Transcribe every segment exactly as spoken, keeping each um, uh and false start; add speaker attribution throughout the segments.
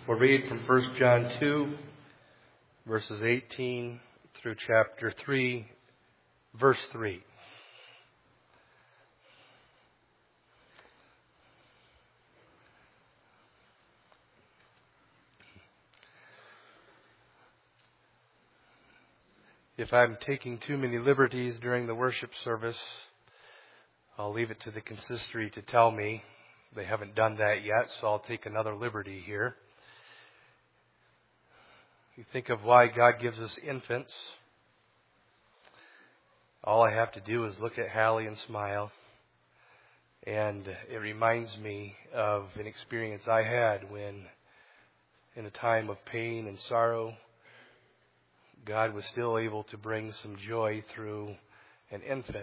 Speaker 1: We'll read from First John two, verses eighteen through chapter three, verse three. If I'm taking too many liberties during the worship service, I'll leave it to the consistory to tell me. They haven't done that yet, so I'll take another liberty here. You think of why God gives us infants. All I have to do is look at Hallie and smile. And it reminds me of an experience I had when, in a time of pain and sorrow, God was still able to bring some joy through an infant.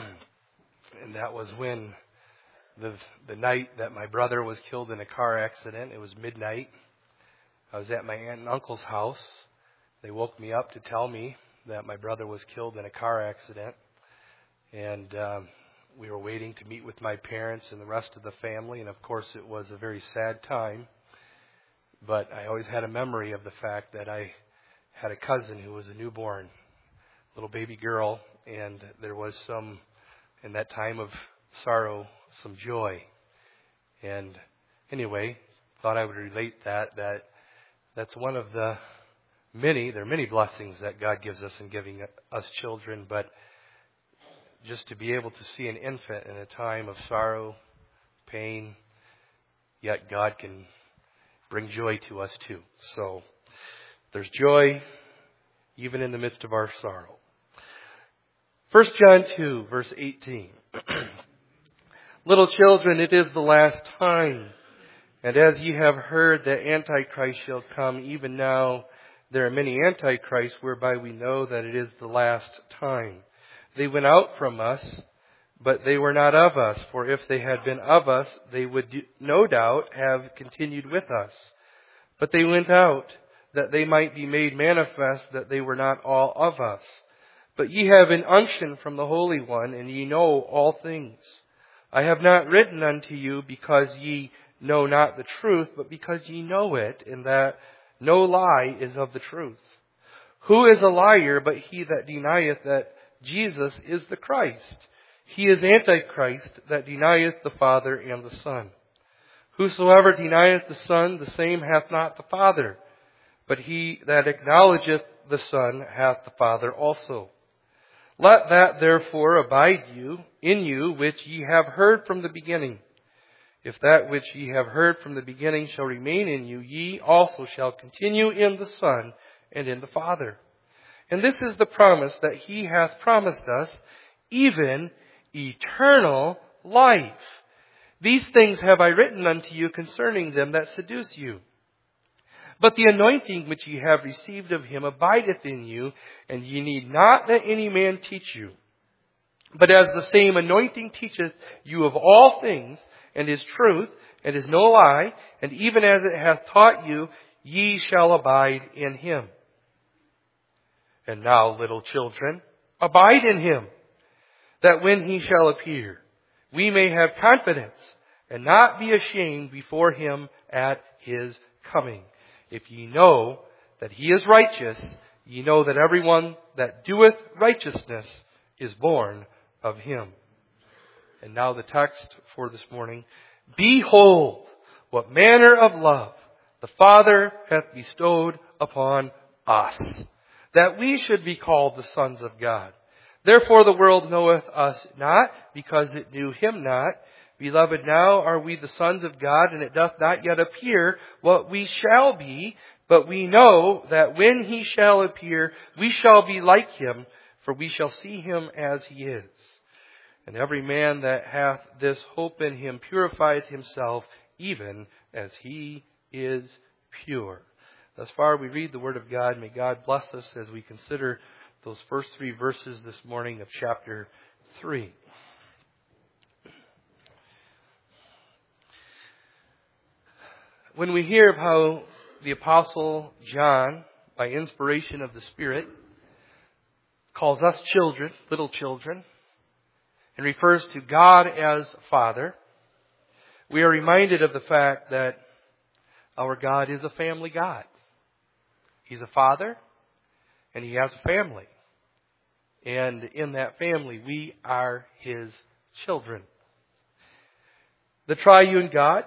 Speaker 1: And that was when the the night that my brother was killed in a car accident. It was midnight. I was at my aunt and uncle's house. They woke me up to tell me that my brother was killed in a car accident. And um, we were waiting to meet with my parents and the rest of the family. And of course, it was a very sad time. But I always had a memory of the fact that I had a cousin who was a newborn little baby girl. And there was some, in that time of sorrow, some joy. And anyway, thought I would relate that, that that's one of the many, there are many blessings that God gives us in giving us children, but just to be able to see an infant in a time of sorrow, pain, yet God can bring joy to us too. So there's joy even in the midst of our sorrow. First John two, verse eighteen. Little children, it is the last time. And as ye have heard that Antichrist shall come, even now there are many Antichrists, whereby we know that it is the last time. They went out from us, but they were not of us. For if they had been of us, they would no doubt have continued with us. But they went out, that they might be made manifest that they were not all of us. But ye have an unction from the Holy One, and ye know all things. I have not written unto you because ye know not the truth, but because ye know it, and that no lie is of the truth. Who is a liar but he that denieth that Jesus is the Christ? He is Antichrist that denieth the Father and the Son. Whosoever denieth the Son, the same hath not the Father. But he that acknowledgeth the Son hath the Father also. Let that therefore abide you in you which ye have heard from the beginning. If that which ye have heard from the beginning shall remain in you, ye also shall continue in the Son and in the Father. And this is the promise that he hath promised us, even eternal life. These things have I written unto you concerning them that seduce you. But the anointing which ye have received of him abideth in you, and ye need not that any man teach you. But as the same anointing teacheth you of all things, and is truth, and is no lie, and even as it hath taught you, ye shall abide in him. And now, little children, abide in him, that when he shall appear, we may have confidence, and not be ashamed before him at his coming. If ye know that he is righteous, ye know that everyone that doeth righteousness is born of him. And now the text for this morning. Behold, what manner of love the Father hath bestowed upon us, that we should be called the sons of God. Therefore the world knoweth us not, because it knew him not. Beloved, now are we the sons of God, and it doth not yet appear what we shall be, but we know that when he shall appear, we shall be like him, for we shall see him as he is. And every man that hath this hope in him purifieth himself, even as he is pure. Thus far we read the Word of God. May God bless us as we consider those first three verses this morning of chapter three. When we hear of how the Apostle John, by inspiration of the Spirit, calls us children, little children, and refers to God as Father, we are reminded of the fact that Our God is a family God. He's a father, and He has a family. And in that family, we are His children. The triune God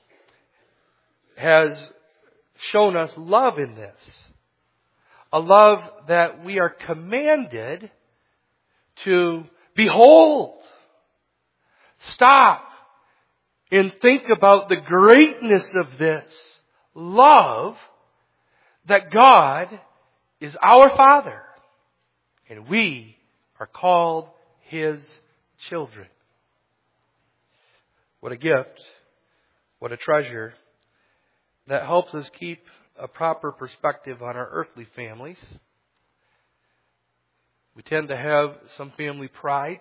Speaker 1: has shown us love in this. A love that we are commanded to behold. Stop and think about the greatness of this love that God is our Father and we are called His children. What a gift, what a treasure that helps us keep a proper perspective on our earthly families. We tend to have some family pride.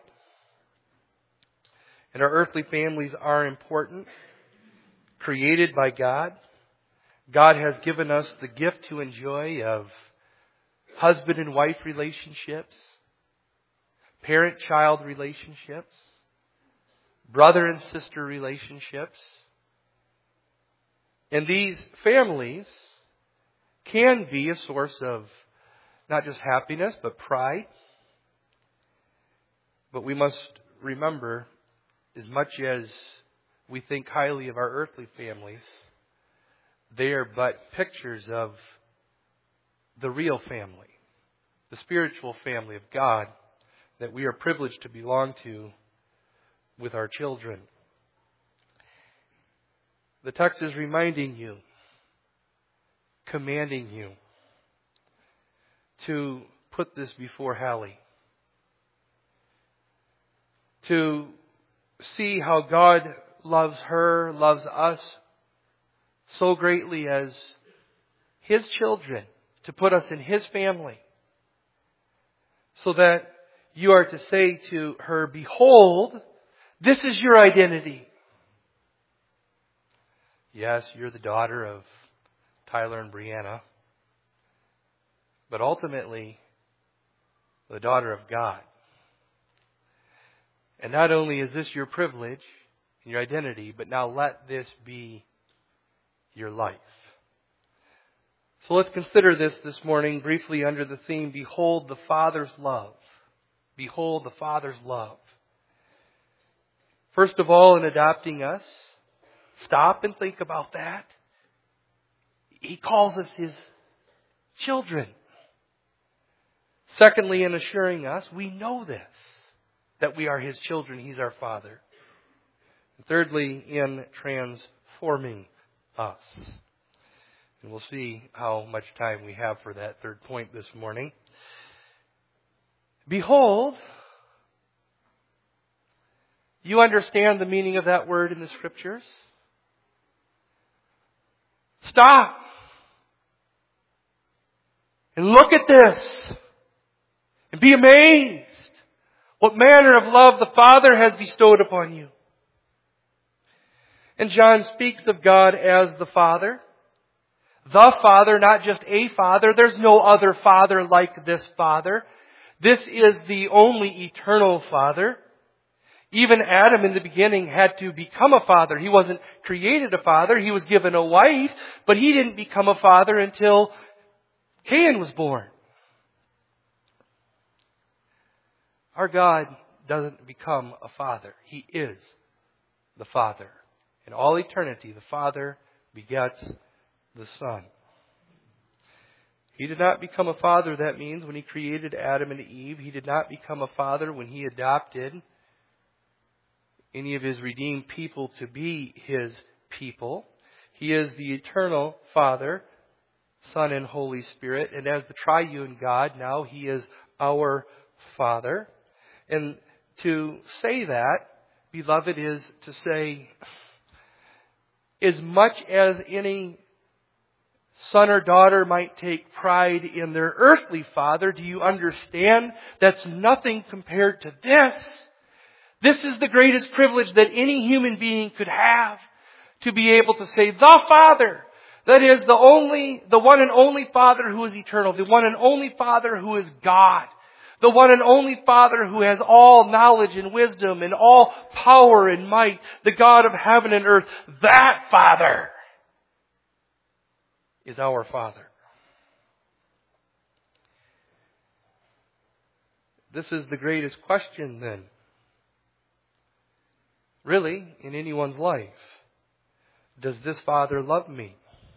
Speaker 1: And our earthly families are important, created by God. God has given us the gift to enjoy of husband and wife relationships, parent-child relationships, brother and sister relationships. And these families can be a source of not just happiness, but pride. But we must remember, as much as we think highly of our earthly families, they are but pictures of the real family, the spiritual family of God that we are privileged to belong to with our children. The text is reminding you, commanding you to put this before Hallie. To see how God loves her, loves us so greatly as His children, to put us in His family. So that you are to say to her, behold, this is your identity. Yes, you're the daughter of Tyler and Brianna, but ultimately the daughter of God. And not only is this your privilege and your identity, but now let this be your life. So let's consider this this morning briefly under the theme, Behold the Father's love. Behold the Father's love. First of all, in adopting us, stop and think about that. He calls us His children. Secondly, in assuring us, we know this, that we are His children. He's our Father. And thirdly, in transforming us. And we'll see how much time we have for that third point this morning. Behold, you understand the meaning of that word in the Scriptures? Stop and look at this and be amazed what manner of love the Father has bestowed upon you. And John speaks of God as the Father. The Father, not just a Father. There's no other Father like this Father. This is the only eternal Father. Even Adam in the beginning had to become a father. He wasn't created a father. He was given a wife, but he didn't become a father until Cain was born. Our God doesn't become a father. He is the Father. In all eternity, the Father begets the Son. He did not become a father, that means, when He created Adam and Eve. He did not become a father when He adopted any of His redeemed people to be His people. He is the eternal Father, Son, and Holy Spirit. And as the triune God, now He is our Father. And to say that, beloved, is to say, as much as any son or daughter might take pride in their earthly father, do you understand that's nothing compared to this? This is the greatest privilege that any human being could have, to be able to say, the Father. That is the only, the one and only Father who is eternal, the one and only Father who is God, the one and only Father who has all knowledge and wisdom and all power and might, the God of heaven and earth. That Father is our Father. This is the greatest question then, really, in anyone's life. Does this Father love me?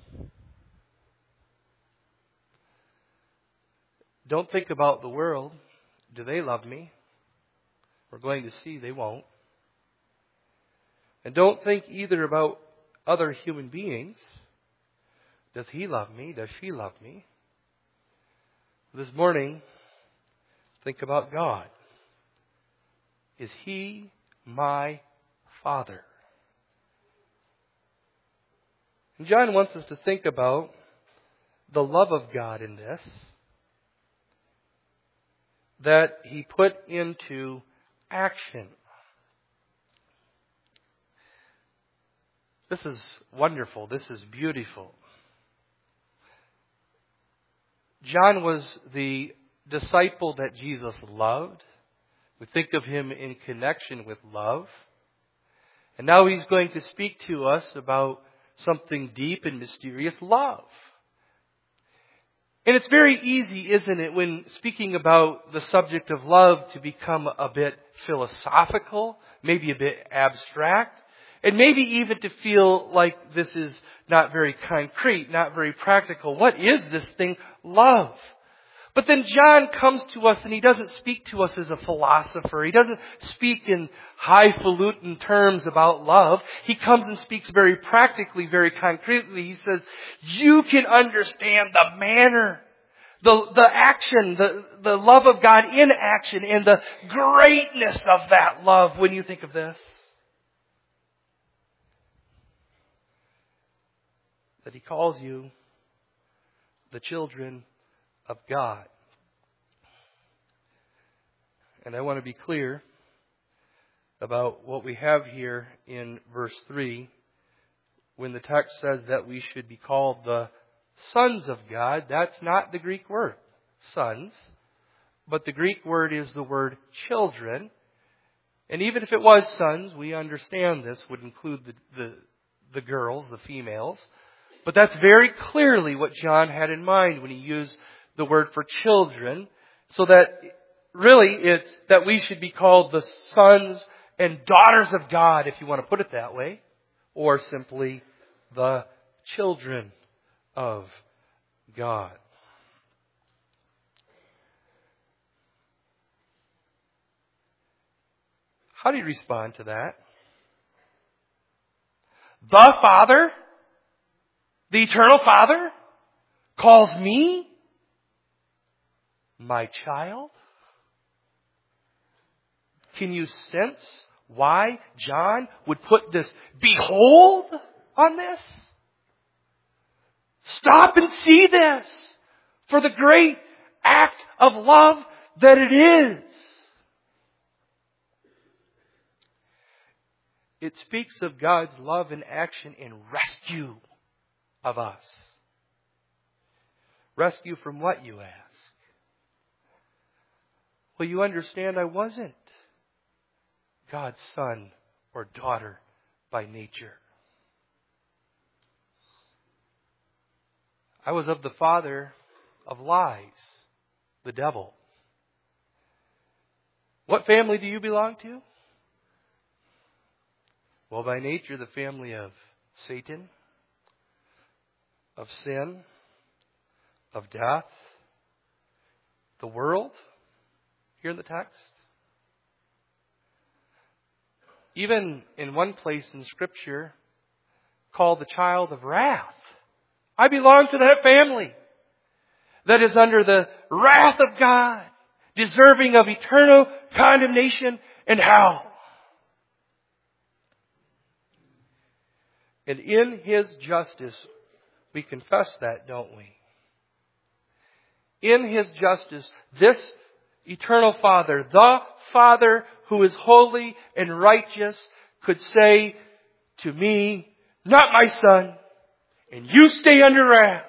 Speaker 1: Don't think about the world. Do they love me? We're going to see they won't. And don't think either about other human beings. Does he love me? Does she love me? This morning, think about God. Is He my Father? And John wants us to think about the love of God in this, that He put into action. This is wonderful. This is beautiful. John was the disciple that Jesus loved. We think of him in connection with love. And now he's going to speak to us about something deep and mysterious, love. And it's very easy, isn't it, when speaking about the subject of love to become a bit philosophical, maybe a bit abstract, and maybe even to feel like this is not very concrete, not very practical. What is this thing, love? But then John comes to us and he doesn't speak to us as a philosopher. He doesn't speak in highfalutin terms about love. He comes and speaks very practically, very concretely. He says, you can understand the manner, the, the action, the, the love of God in action, and the greatness of that love when you think of this. That He calls you the children of God. And I want to be clear about what we have here in verse three, when the text says that we should be called the sons of God. That's not the Greek word, sons, but the Greek word is the word children. And even if it was sons, we understand this would include the, the, the girls, the females. But that's very clearly what John had in mind when he used the word for children, so that really it's that we should be called the sons and daughters of God, if you want to put it that way, or simply the children of God. How do you respond to that? The Father, the eternal Father, calls me my child? Can you sense why John would put this behold on this? Stop and see this for the great act of love that it is. It speaks of God's love in action and rescue of us. Rescue from what, you ask? Well, you understand I wasn't God's son or daughter by nature. I was of the father of lies, the devil. What family do you belong to? Well, by nature, the family of Satan, of sin, of death, the world, here in the text. Even in one place in Scripture, called the child of wrath. I belong to that family that is under the wrath of God, deserving of eternal condemnation and hell. And in His justice, we confess that, don't we? In His justice, this eternal Father, the Father who is holy and righteous, could say to me, not my son, and you stay under wrath.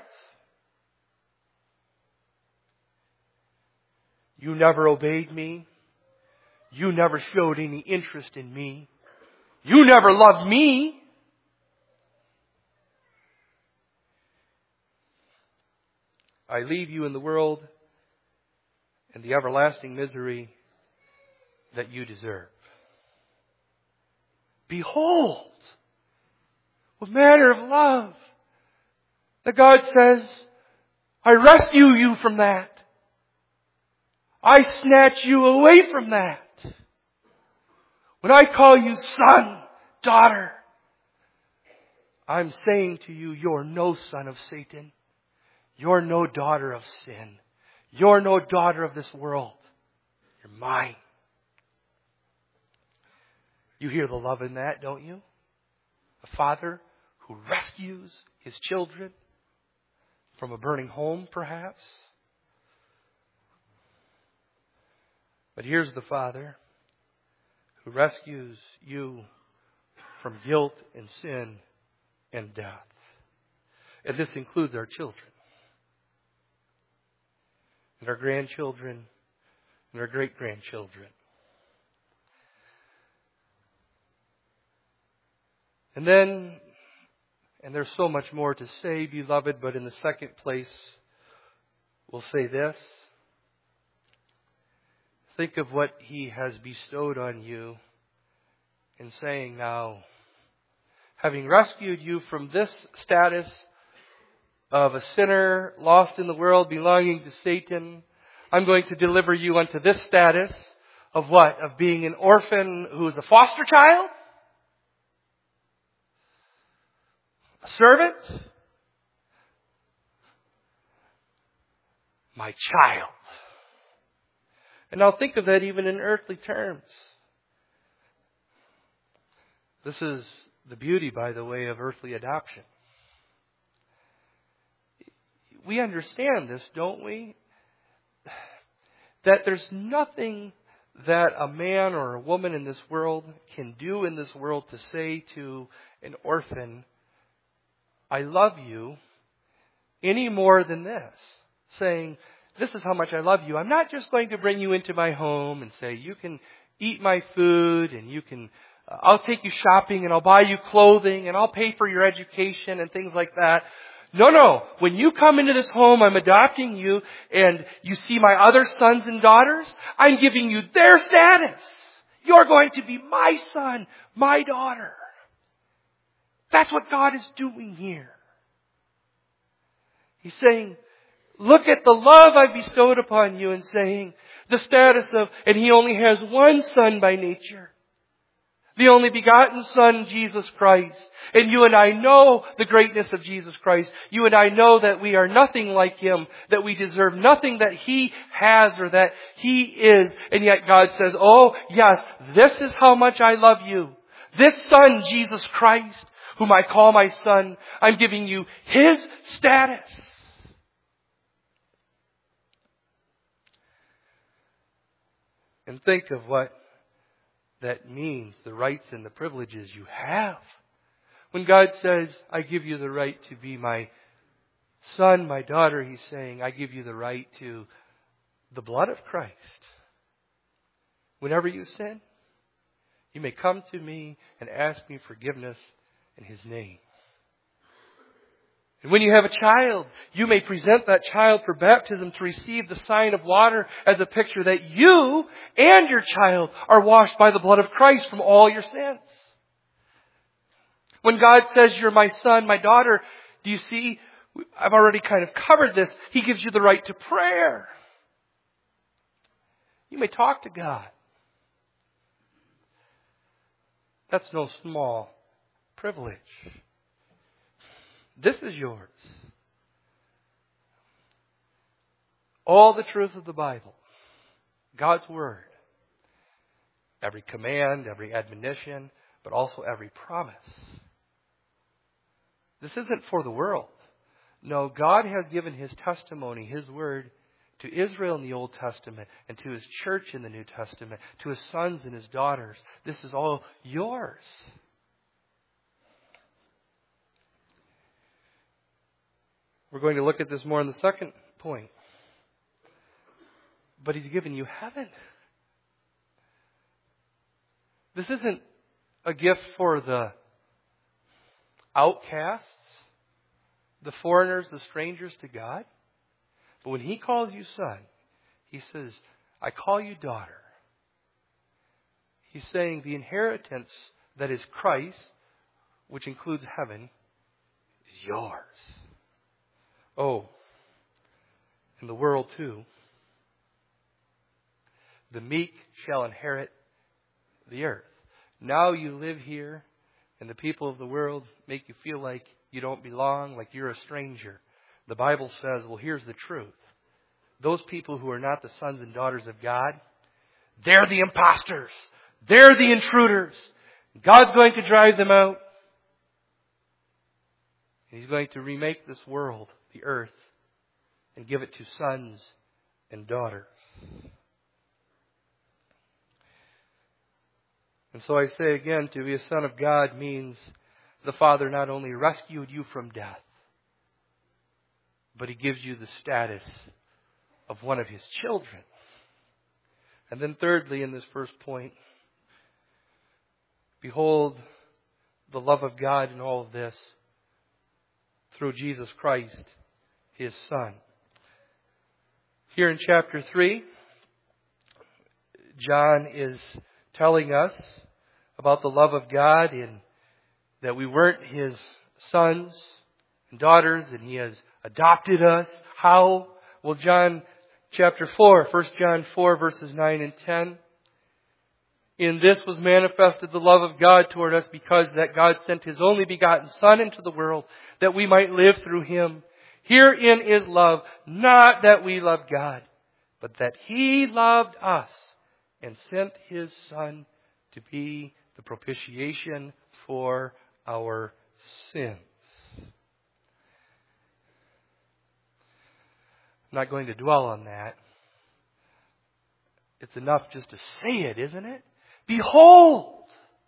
Speaker 1: You never obeyed me. You never showed any interest in me. You never loved me. I leave you in the world and the everlasting misery that you deserve. Behold, what manner of love that God says, I rescue you from that. I snatch you away from that. When I call you son, daughter, I'm saying to you, you're no son of Satan. You're no daughter of sin. You're no daughter of this world. You're mine. You hear the love in that, don't you? A father who rescues his children from a burning home, perhaps. But here's the Father who rescues you from guilt and sin and death. And this includes our children, and our grandchildren, and our great-grandchildren. And then, and there's so much more to say, beloved, but in the second place, we'll say this. Think of what He has bestowed on you in saying now, having rescued you from this status of a sinner lost in the world belonging to Satan, I'm going to deliver you unto this status of what? Of being an orphan who is a foster child? A servant? My child. And now think of that even in earthly terms. This is the beauty, by the way, of earthly adoption. We understand this, don't we? That there's nothing that a man or a woman in this world can do in this world to say to an orphan, I love you, any more than this. Saying, this is how much I love you. I'm not just going to bring you into my home and say, you can eat my food and you can, uh, I'll take you shopping and I'll buy you clothing and I'll pay for your education and things like that. No, no. When you come into this home, I'm adopting you and you see my other sons and daughters, I'm giving you their status. You're going to be my son, my daughter. That's what God is doing here. He's saying, look at the love I've bestowed upon you, and saying the status of, and He only has one Son by nature. The only begotten Son, Jesus Christ. And you and I know the greatness of Jesus Christ. You and I know that we are nothing like Him, that we deserve nothing that He has or that He is. And yet God says, oh yes, this is how much I love you. This Son, Jesus Christ, whom I call my Son, I'm giving you His status. And think of what that means, the rights and the privileges you have. When God says, I give you the right to be my son, my daughter, He's saying, I give you the right to the blood of Christ. Whenever you sin, you may come to me and ask me forgiveness in His name. And when you have a child, you may present that child for baptism to receive the sign of water as a picture that you and your child are washed by the blood of Christ from all your sins. When God says, you're my son, my daughter, do you see? I've already kind of covered this. He gives you the right to prayer. You may talk to God. That's no small privilege. This is yours. All the truth of the Bible, God's Word, every command, every admonition, but also every promise. This isn't for the world. No, God has given His testimony, His Word, to Israel in the Old Testament and to His church in the New Testament, to His sons and His daughters. This is all yours. We're going to look at this more in the second point. But He's given you heaven. This isn't a gift for the outcasts, the foreigners, the strangers to God. But when He calls you son, He says, I call you daughter. He's saying the inheritance that is Christ, which includes heaven, is yours. Oh, and the world too. The meek shall inherit the earth. Now you live here, and the people of the world make you feel like you don't belong, like you're a stranger. The Bible says, well, here's the truth. Those people who are not the sons and daughters of God, they're the imposters. They're the intruders. God's going to drive them out. And He's going to remake this world, the earth, and give it to sons and daughters. And so I say again, to be a son of God means the Father not only rescued you from death, but He gives you the status of one of His children. And then thirdly, in this first point, behold the love of God in all of this through Jesus Christ, His Son. Here in chapter three, John is telling us about the love of God and that we weren't His sons and daughters and He has adopted us. How? Well, John chapter four, First John four, verses nine and ten. In this was manifested the love of God toward us, because that God sent His only begotten Son into the world, that we might live through Him. Herein is love, not that we loved God, but that He loved us and sent His Son to be the propitiation for our sins. I'm not going to dwell on that. It's enough just to say it, isn't it? Behold,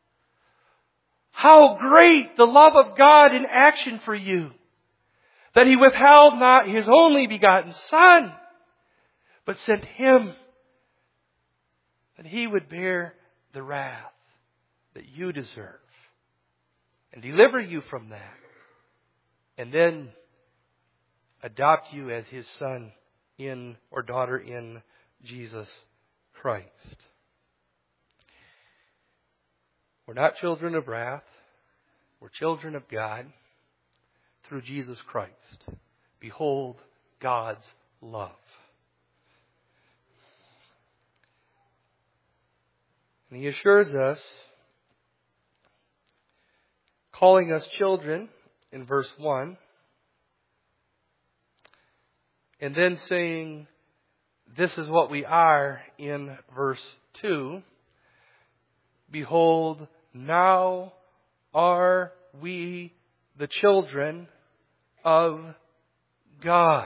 Speaker 1: how great the love of God in action for you, that He withheld not His only begotten Son, but sent Him, that He would bear the wrath that you deserve and deliver you from that, and then adopt you as His son in or daughter in Jesus Christ. We're not children of wrath. We're children of God through Jesus Christ. Behold God's love. And He assures us, calling us children in verse one, and then saying, this is what we are in verse two. Behold, now are we the children of God.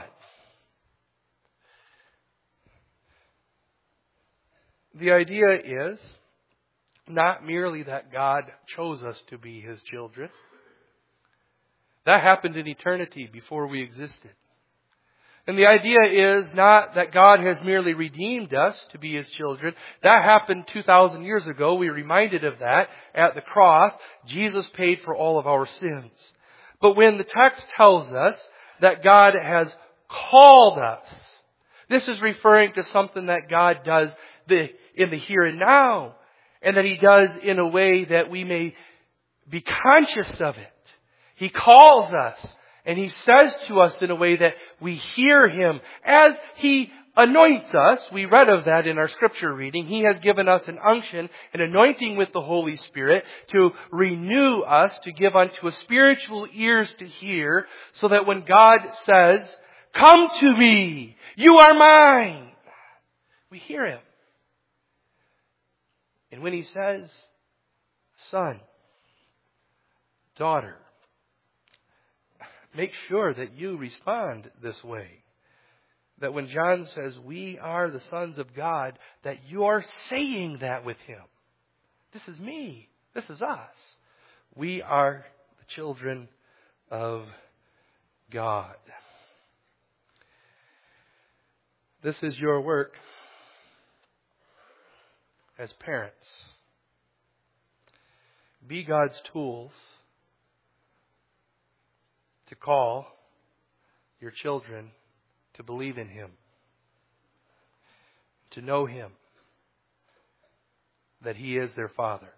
Speaker 1: The idea is not merely that God chose us to be His children. That happened in eternity before we existed. And the idea is not that God has merely redeemed us to be His children. That happened two thousand years ago. We're reminded of that at the cross. Jesus paid for all of our sins. But when the text tells us that God has called us, this is referring to something that God does in the here and now, and that He does in a way that we may be conscious of it. He calls us, and He says to us in a way that we hear Him as He anoints us. We read of that in our scripture reading. He has given us an unction, an anointing with the Holy Spirit to renew us, to give unto us spiritual ears to hear, so that when God says, come to me, you are mine, we hear Him. And when He says, son, daughter, make sure that you respond this way. That when John says, we are the sons of God, that you are saying that with Him. This is me. This is us. We are the children of God. This is your work as parents. Be God's tools to call your children to believe in Him, to know Him, that He is their Father.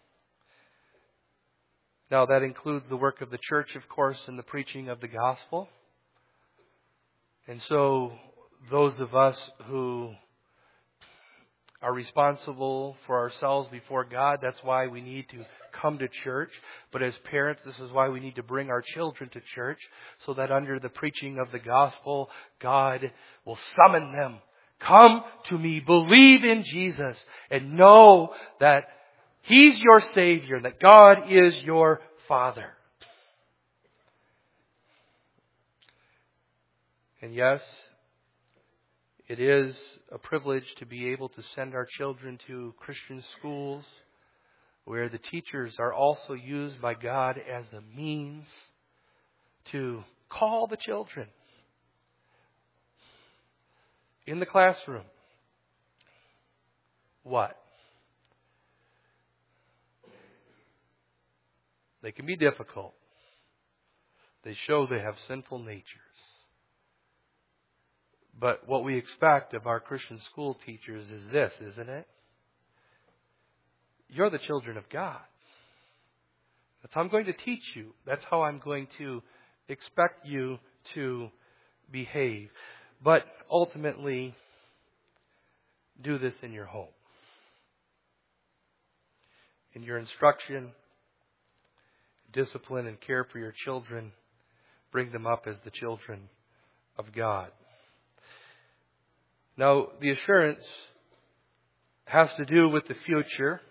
Speaker 1: Now, that includes the work of the church, of course, and the preaching of the gospel. And so, those of us who are responsible for ourselves before God, that's why we need to come to church. But as parents, this is why we need to bring our children to church, so that under the preaching of the gospel, God will summon them. Come to me, believe in Jesus, and know that He's your Savior, and that God is your Father. And yes, it is a privilege to be able to send our children to Christian schools where the teachers are also used by God as a means to call the children in the classroom. What? They can be difficult. They show they have sinful natures. But what we expect of our Christian school teachers is this, isn't it? You're the children of God. That's how I'm going to teach you. That's how I'm going to expect you to behave. But ultimately, do this in your home. In your instruction, discipline, and care for your children, bring them up as the children of God. Now, the assurance has to do with the future.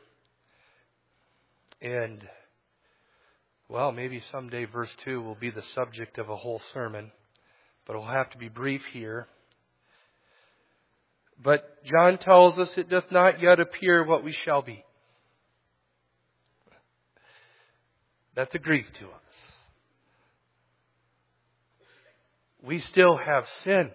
Speaker 1: And, well, maybe someday verse two will be the subject of a whole sermon. But it'll have to be brief here. But John tells us it doth not yet appear what we shall be. That's a grief to us. We still have sin.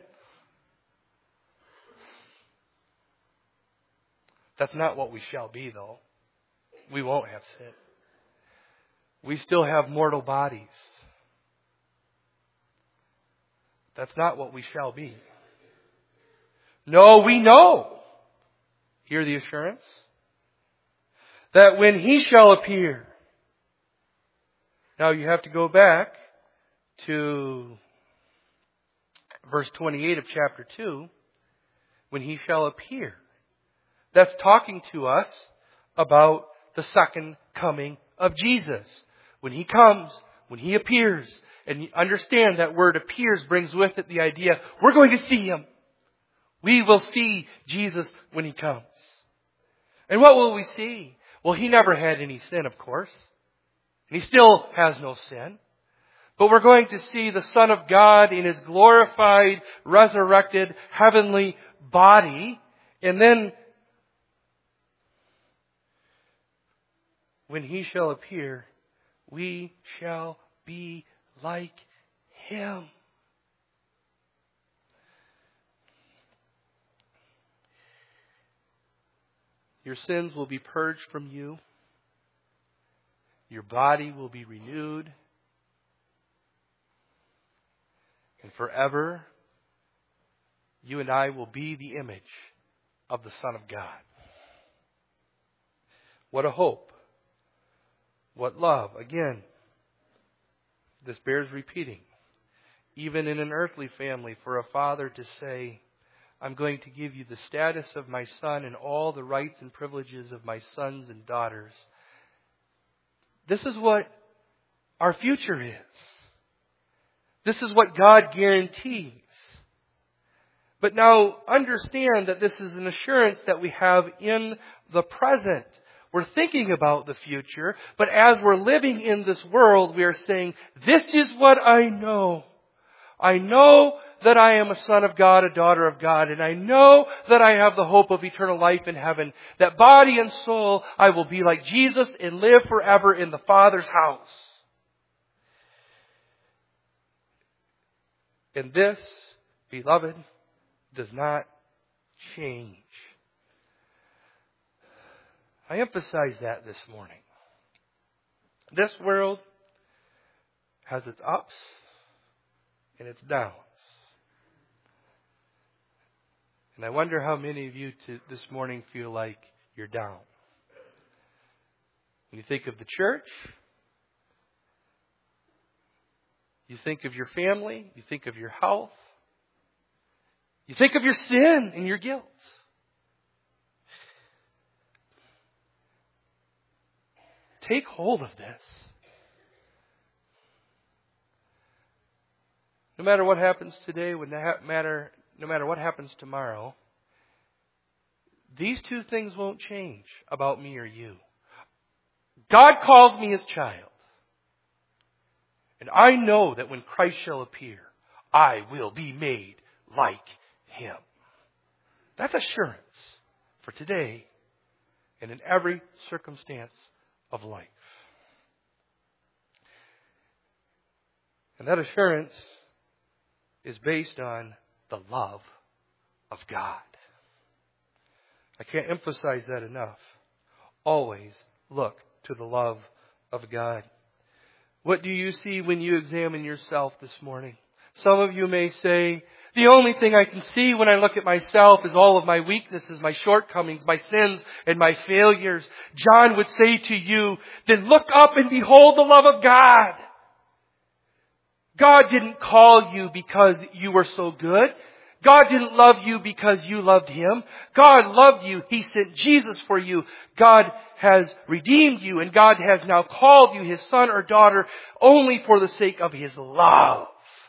Speaker 1: That's not what we shall be, though. We won't have sin. We still have mortal bodies. That's not what we shall be. No, we know. Hear the assurance? That when He shall appear. Now you have to go back to verse twenty-eight of chapter two. When He shall appear. That's talking to us about the second coming of Jesus. When He comes, when He appears. And you understand that word appears brings with it the idea, we're going to see Him. We will see Jesus when He comes. And what will we see? Well, He never had any sin, of course. And He still has no sin. But we're going to see the Son of God in His glorified, resurrected, heavenly body. And then, when He shall appear, we shall be like Him. Your sins will be purged from you. Your body will be renewed. And forever, you and I will be the image of the Son of God. What a hope. What love. Again, this bears repeating. Even in an earthly family, for a father to say, I'm going to give you the status of my son and all the rights and privileges of my sons and daughters. This is what our future is. This is what God guarantees. But now understand that this is an assurance that we have in the present. We're thinking about the future, but as we're living in this world, we are saying, this is what I know. I know that I am a son of God, a daughter of God, and I know that I have the hope of eternal life in heaven, that body and soul I will be like Jesus and live forever in the Father's house. And this, beloved, does not change. I emphasize that this morning. This world has its ups and its downs. And I wonder how many of you to, this morning feel like you're down. When you think of the church, you think of your family, you think of your health, you think of your sin and your guilt. Take hold of this. No matter what happens today, no matter, no matter what happens tomorrow, these two things won't change about me or you. God calls me His child. And I know that when Christ shall appear, I will be made like Him. That's assurance for today and in every circumstance of life. And that assurance is based on the love of God. I can't emphasize that enough. Always look to the love of God. What do you see when you examine yourself this morning? Some of you may say, the only thing I can see when I look at myself is all of my weaknesses, my shortcomings, my sins, and my failures. John would say to you, then look up and behold the love of God. God didn't call you because you were so good. God didn't love you because you loved Him. God loved you. He sent Jesus for you. God has redeemed you, and God has now called you His son or daughter only for the sake of His love.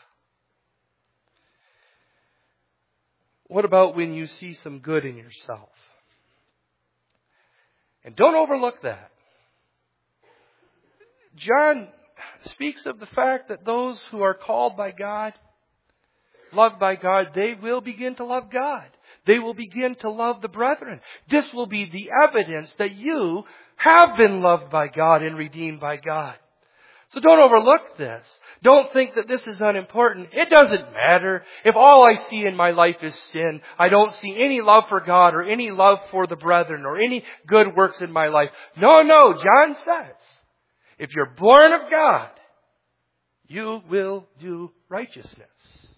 Speaker 1: What about when you see some good in yourself? And don't overlook that. John speaks of the fact that those who are called by God, loved by God, they will begin to love God. They will begin to love the brethren. This will be the evidence that you have been loved by God and redeemed by God. So don't overlook this. Don't think that this is unimportant. It doesn't matter. If all I see in my life is sin, I don't see any love for God or any love for the brethren or any good works in my life. No, no, John says, if you're born of God, you will do righteousness.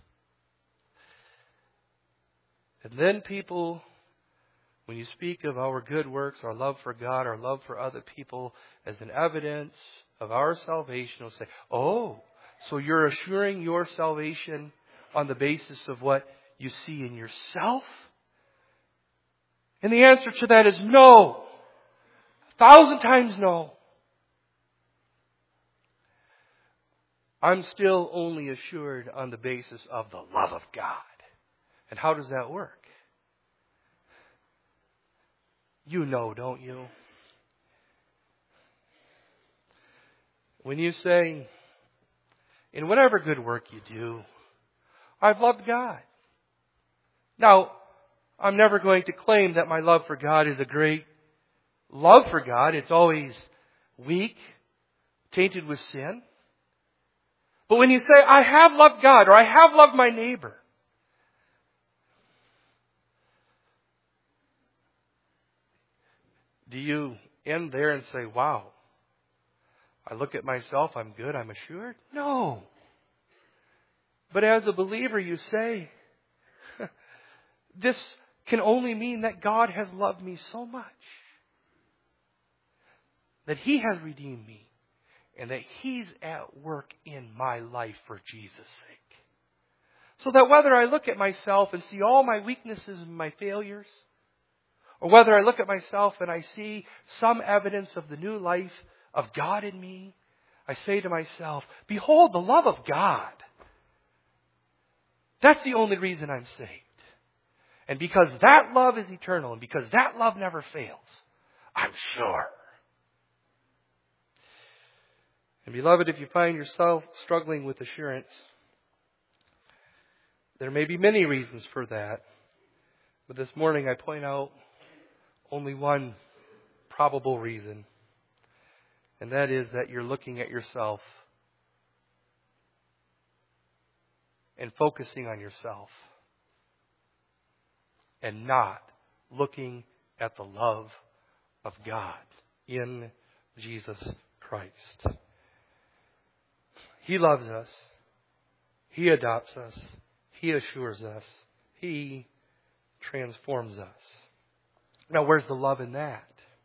Speaker 1: And then people, when you speak of our good works, our love for God, our love for other people as an evidence of our salvation, will say, oh, so you're assuring your salvation on the basis of what you see in yourself? And the answer to that is no. A thousand times no. I'm still only assured on the basis of the love of God. And how does that work? You know, don't you? When you say, in whatever good work you do, I've loved God. Now, I'm never going to claim that my love for God is a great love for God. It's always weak, tainted with sin. But when you say, I have loved God, or I have loved my neighbor, do you end there and say, wow, I look at myself, I'm good, I'm assured? No. But as a believer, you say, this can only mean that God has loved me so much, that He has redeemed me, and that He's at work in my life for Jesus' sake. So that whether I look at myself and see all my weaknesses and my failures, or whether I look at myself and I see some evidence of the new life of God in me, I say to myself, behold the love of God. That's the only reason I'm saved. And because that love is eternal, and because that love never fails, I'm sure. And beloved, if you find yourself struggling with assurance, there may be many reasons for that. But this morning I point out only one probable reason. And that is that you're looking at yourself and focusing on yourself and not looking at the love of God in Jesus Christ. He loves us. He adopts us. He assures us. He transforms us. Now, where's the love in that?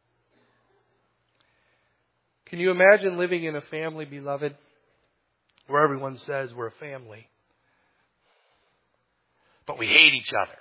Speaker 1: Can you imagine living in a family, beloved, where everyone says we're a family, but we hate each other?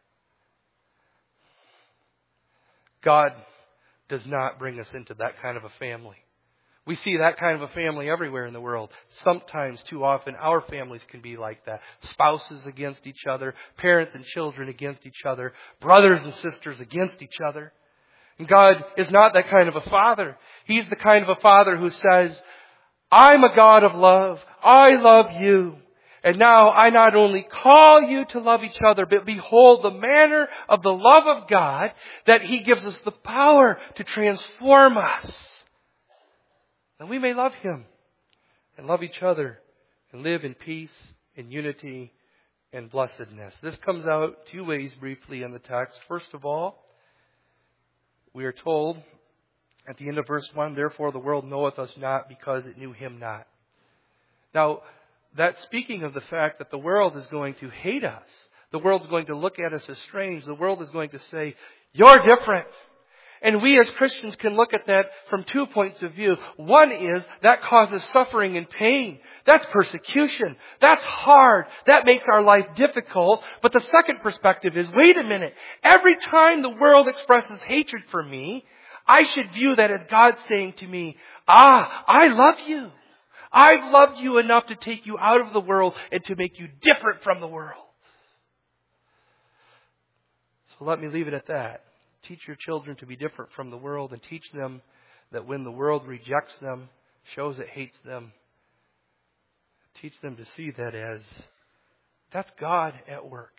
Speaker 1: God does not bring us into that kind of a family. We see that kind of a family everywhere in the world. Sometimes, too often, our families can be like that. Spouses against each other, parents and children against each other, brothers and sisters against each other. And God is not that kind of a father. He's the kind of a father who says, I'm a God of love. I love you. And now I not only call you to love each other, but behold the manner of the love of God, that He gives us the power to transform us. And we may love Him and love each other and live in peace and unity and blessedness. This comes out two ways briefly in the text. First of all, we are told at the end of verse one, therefore the world knoweth us not because it knew Him not. Now, that's speaking of the fact that the world is going to hate us. The world's going to look at us as strange. The world is going to say, you're different. And we as Christians can look at that from two points of view. One is that causes suffering and pain. That's persecution. That's hard. That makes our life difficult. But the second perspective is, wait a minute. Every time the world expresses hatred for me, I should view that as God saying to me, ah, I love you. I've loved you enough to take you out of the world and to make you different from the world. So let me leave it at that. Teach your children to be different from the world, and teach them that when the world rejects them, shows it hates them, teach them to see that as, that's God at work.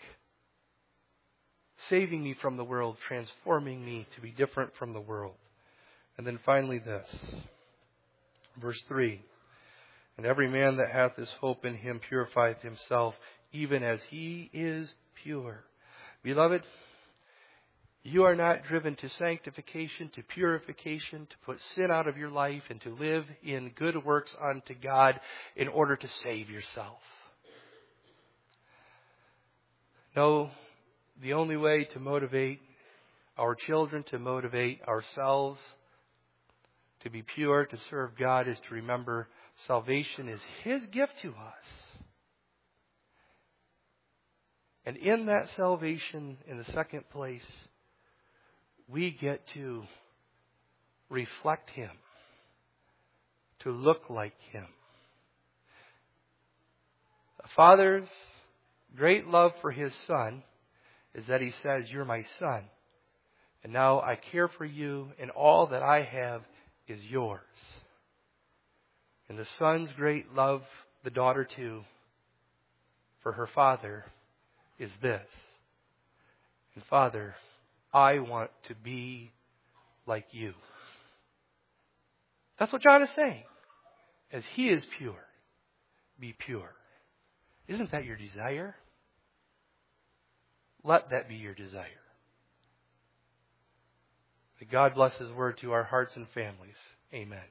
Speaker 1: Saving me from the world, transforming me to be different from the world. And then finally this, verse three. And every man that hath this hope in Him purifieth himself, even as He is pure. Beloved, you are not driven to sanctification, to purification, to put sin out of your life, and to live in good works unto God in order to save yourself. No, the only way to motivate our children, to motivate ourselves to be pure, to serve God, is to remember salvation is His gift to us. And in that salvation, in the second place, we get to reflect Him, to look like Him. A father's great love for his son is that he says, you're my son, and now I care for you, and all that I have is yours. And the son's great love, the daughter too, for her father is this. And Father, I want to be like you. That's what John is saying. As He is pure, be pure. Isn't that your desire? Let that be your desire. May God bless His word to our hearts and families. Amen.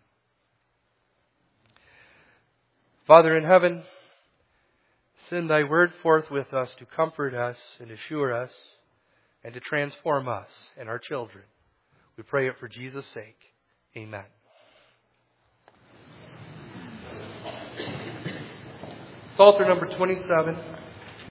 Speaker 1: Father in heaven, send Thy word forth with us to comfort us and assure us and to transform us and our children. We pray it for Jesus' sake. Amen. Psalter number twenty-seven.